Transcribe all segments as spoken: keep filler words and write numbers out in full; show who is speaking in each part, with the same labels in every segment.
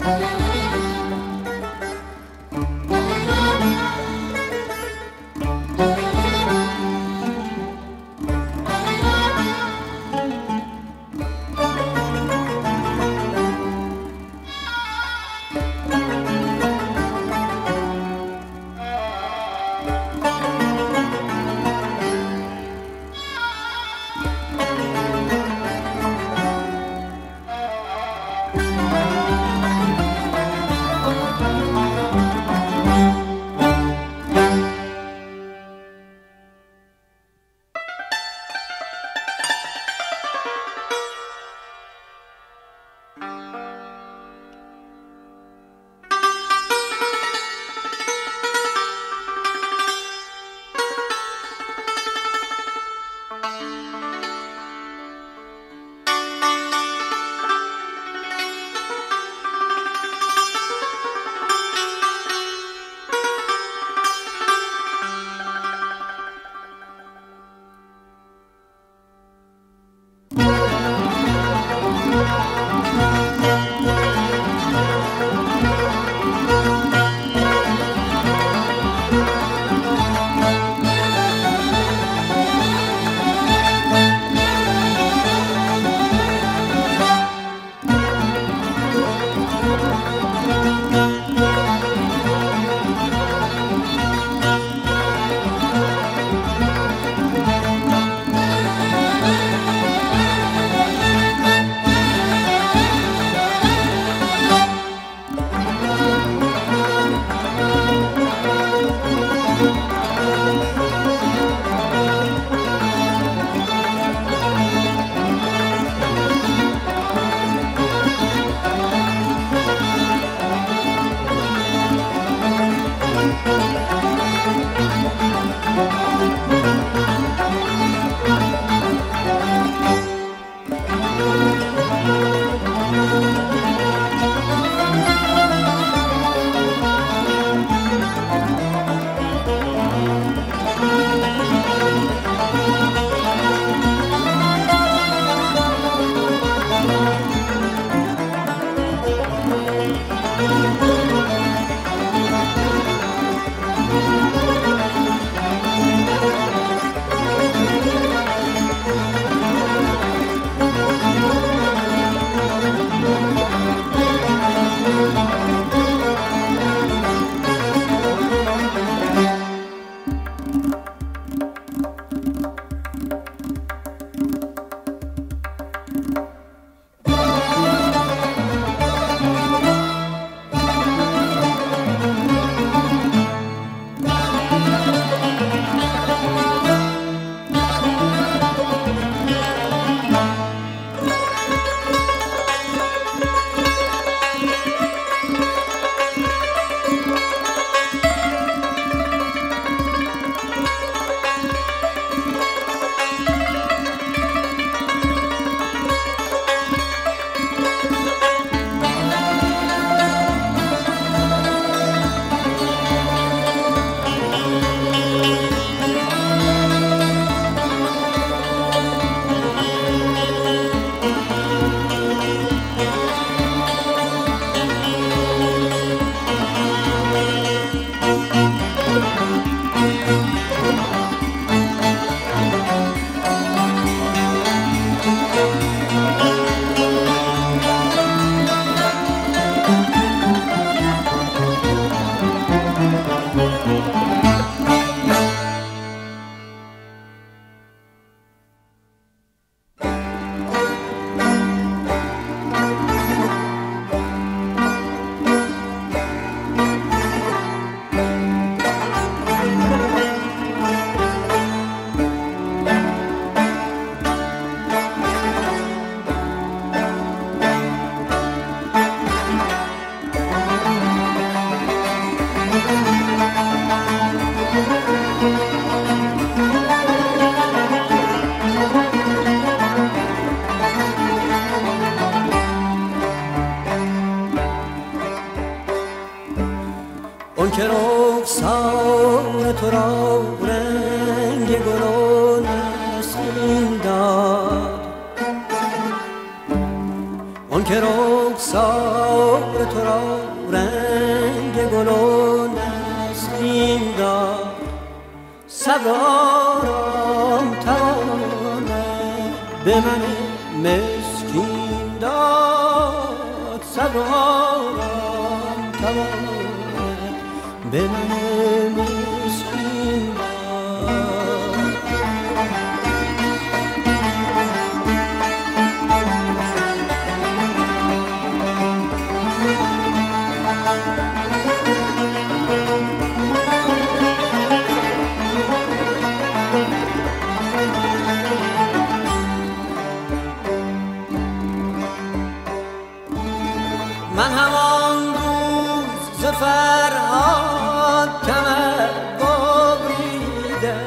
Speaker 1: که رخسار تو را رنگ گل نسیم داد، آن که رخسار تو را رنگ گل و نسرین داد صبر آرام تواند به من مسکین داد صبر آرام تواند به من مسکین داد من همان روز ز فرهاد کمر ببریده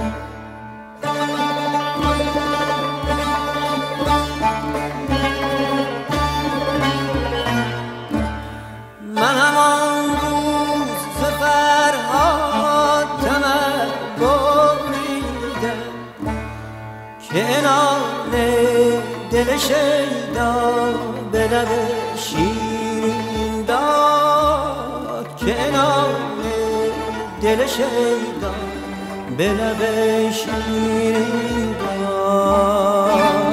Speaker 1: من همان روز ز فرهاد کمر ببریده که عنان دل شیدا به لب شیرین داد که عنان دل شیدا به لب شیرین داد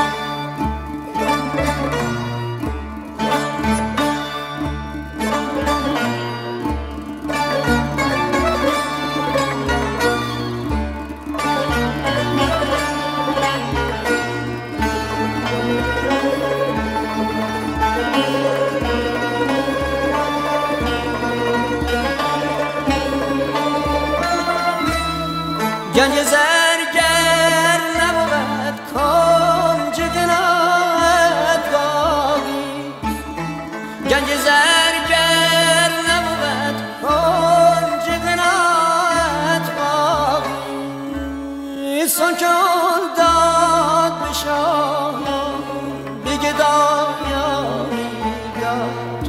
Speaker 1: گنج زرگر نبود کنج قناعت باقی گنج زرگر نبود کنج قناعت باقی سان که آن داد به شاهان به گدایانی داد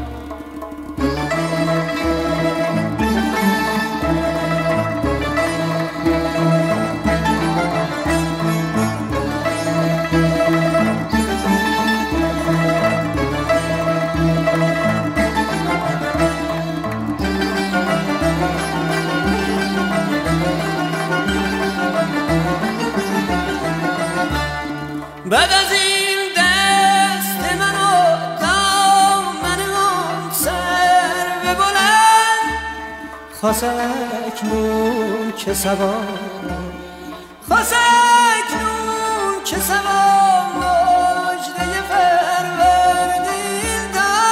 Speaker 1: بعد از این دست من و دامن اون سر به بلند خواست اکنون که سوا خواست اکنون که سوا مجده فروردین داد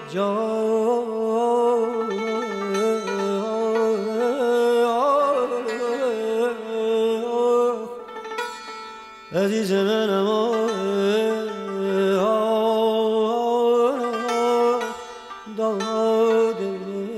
Speaker 1: عزیز منم داده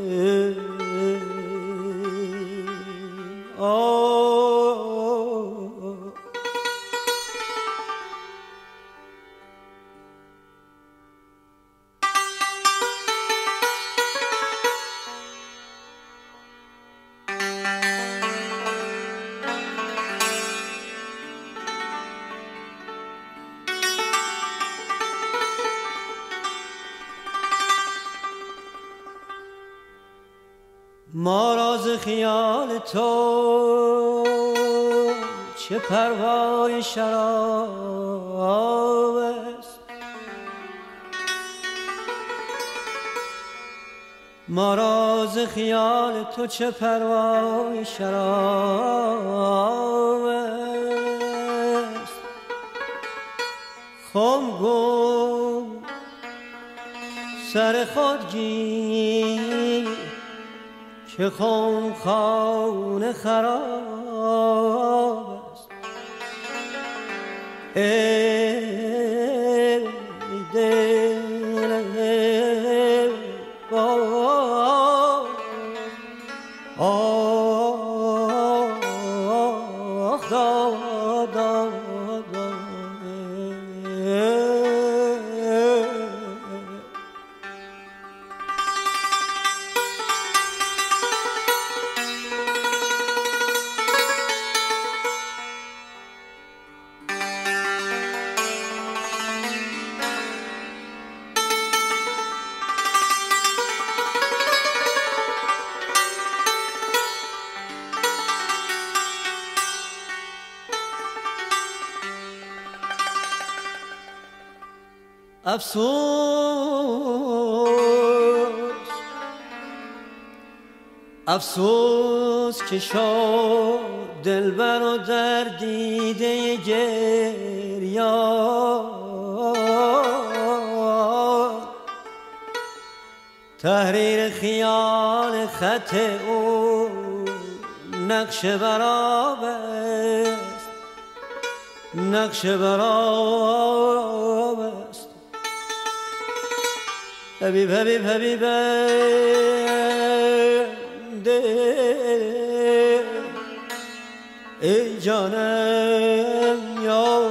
Speaker 1: ما راز خیال تو چه پروای شراب است، ما راز خیال تو چه پروای شراب است. خم گو سر خود گیر که خون خانه خراب است. ای دل با آخ دا دا دا افسوس افسوس که شد دلبر و در دیده گریان، تحریر خیال خط او نقش براب است، نقش براب است. حبیب حبیب حبیب ده ای جانم یا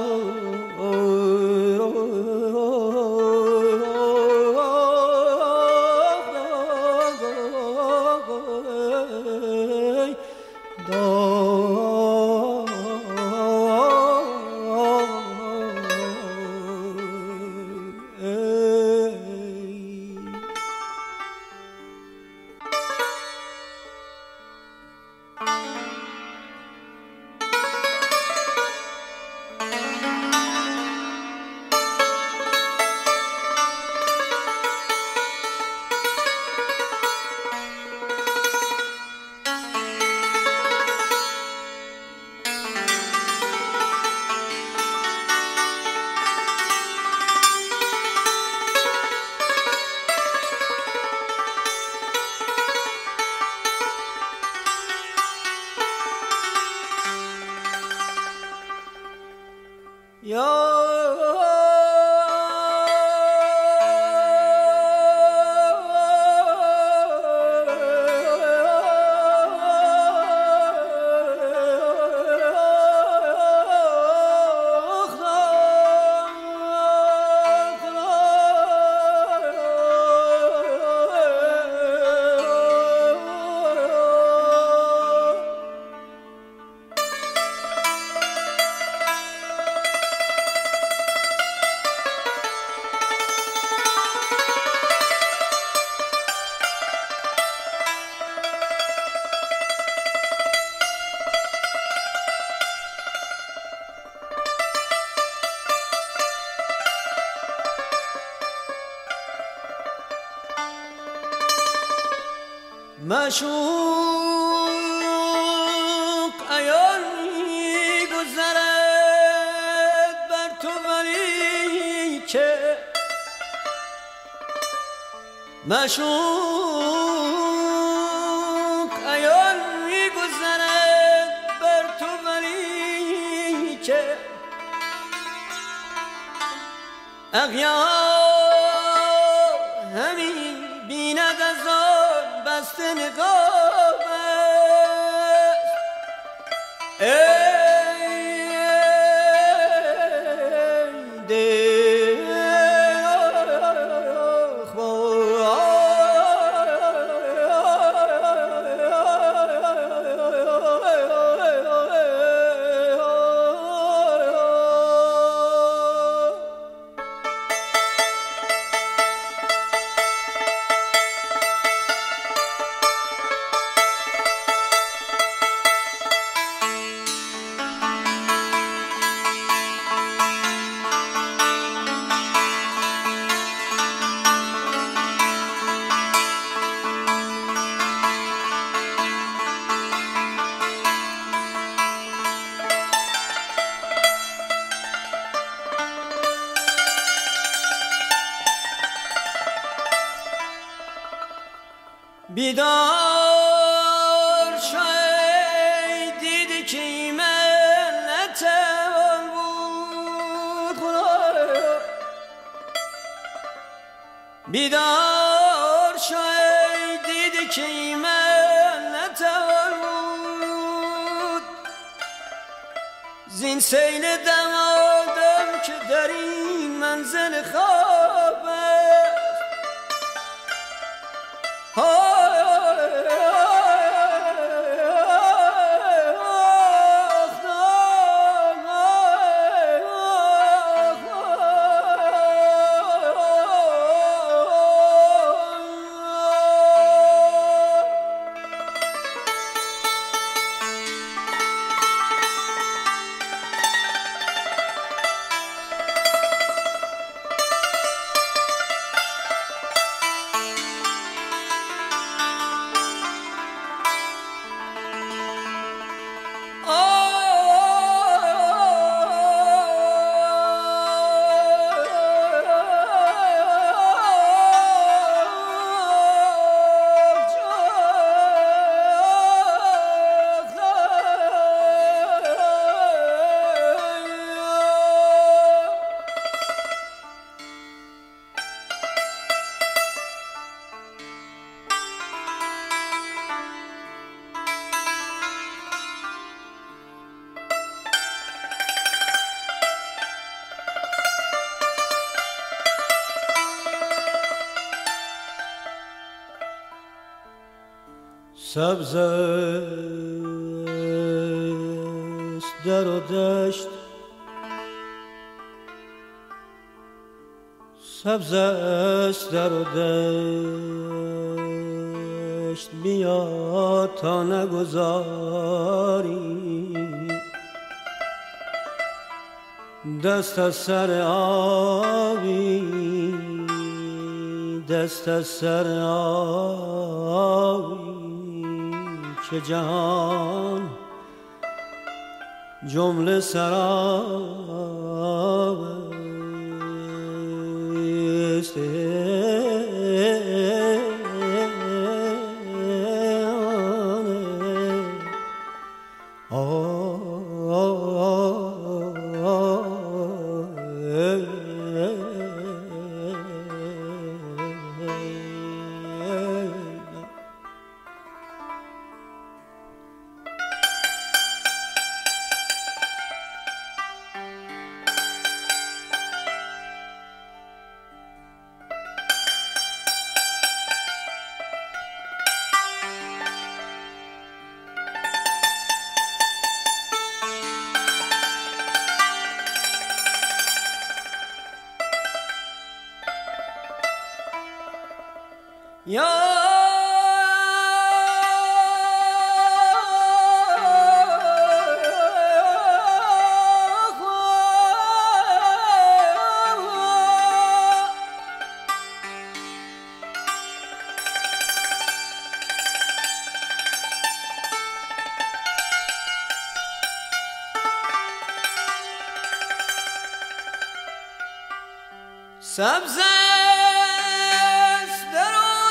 Speaker 1: معشوق عیان می‌گذرد بر تو، ولی که مشوق ایان میگذرد بر تو ولی که اغیار همی بیند از آن بسته نقاب است. بیدار شای دیدی که ایمن نتوان بود خدایا. بیدار شای دیدی که ایمن نتوان بود زین سیل دمادم که در این منزل خواب است. سبز است در و دشت، سبز است در و دشت، بیا تا نگذاری دست از سر آبی، دست از سر آبی که جهان جمله سراب است. یا سبز است در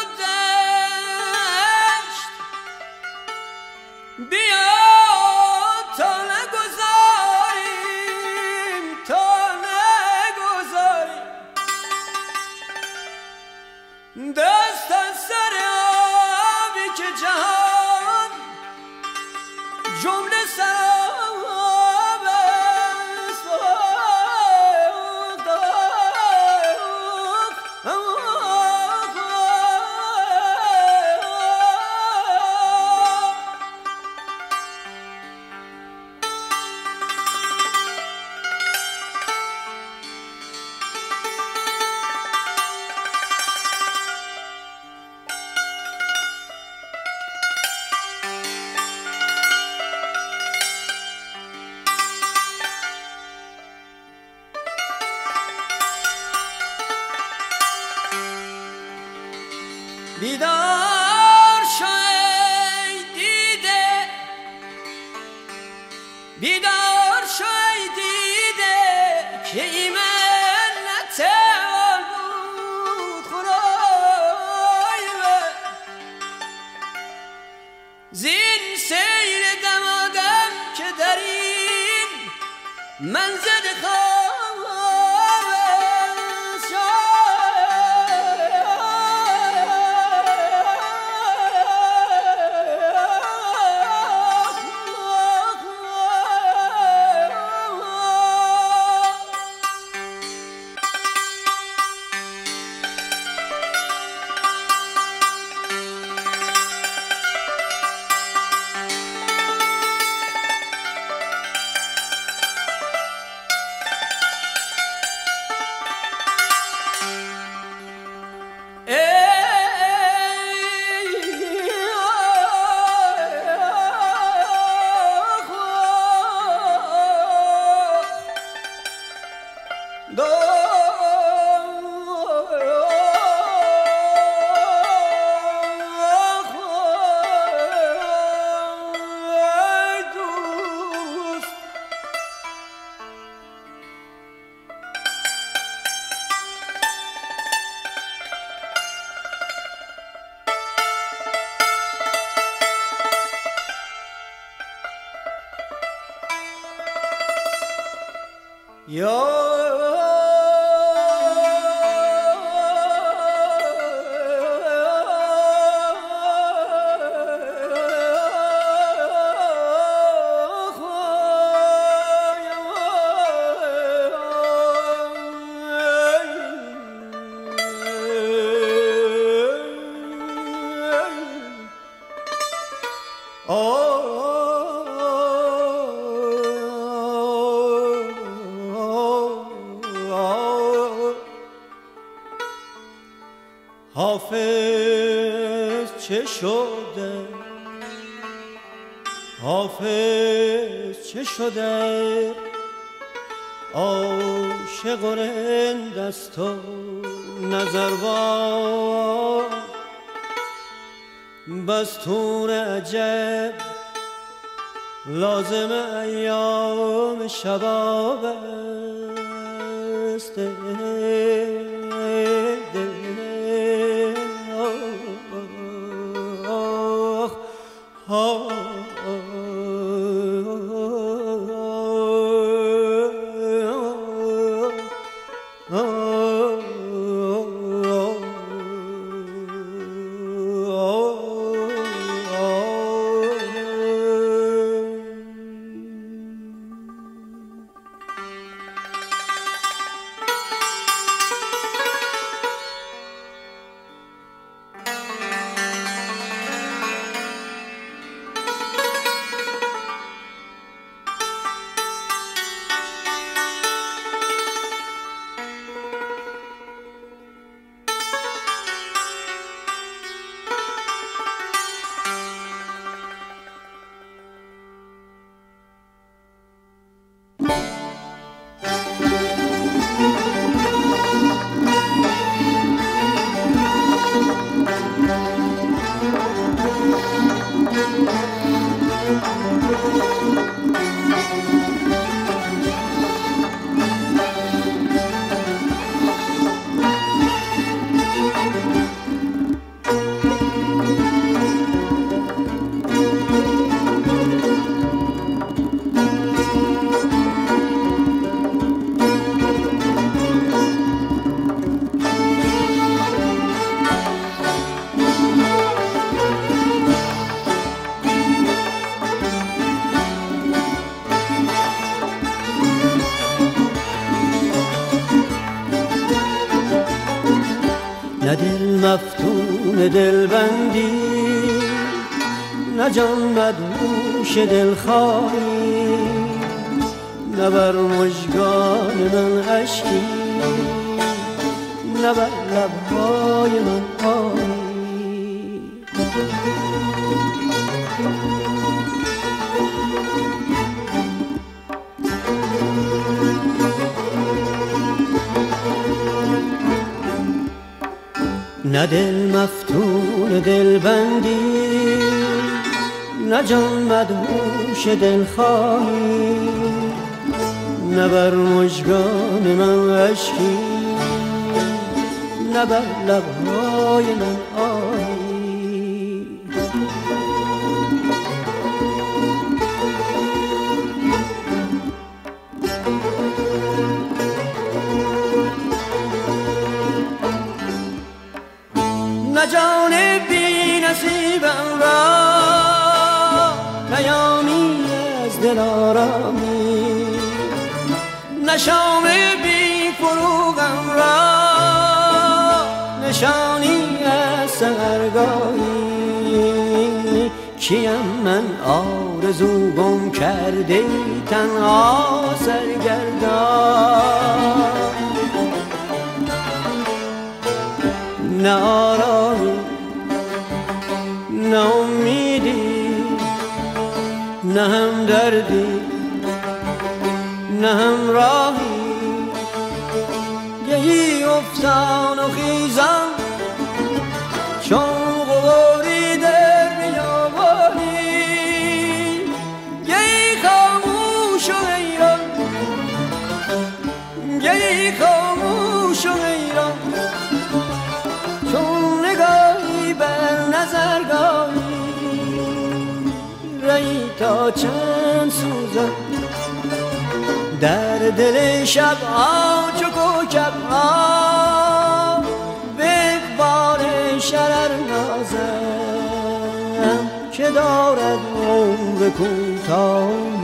Speaker 1: دست از سر آبی که جهان جمله سراب است. بیدار شو ای دیده، بیدار شو ای دیده که این منت آن بود خدای من. زین سیر دمادم که در این منزل خواب یا حافظ چه شده، حافظ چه شده، عاشق و رند است و نظربان، بستون عجب لازم ایام شباب است. نه دل مفتون دلبندی، نه جان مدهوش دلخواهی، نه بر مژگان من اشکی، نه بر لبهای من آهی. نه دل مفتون دلبندی، نه جان مدهوش دلخواهی، نه بر مژگان من اشکی، نه بر لبهای من آهی. نه جان بی نصیبم را پیامی از دل آرامی، نه شام بی فروغم را نشانی از سحرگاهی. کیم من آرزو گم کرده تنها سرگردان، نه آرامی نه امیدی، نه هم دردی نه هم راهی. یهی افتان و خیزم چون غباری در بیابانی، یهی خاموش و حیران، یهی خاموش و حیران، چون نگاهی بر نظرگاهی. رهی تا چند سوزم در دل شب ها چو کوکب ها، به اقبال شرر نازم که دارد عمر کوتاه.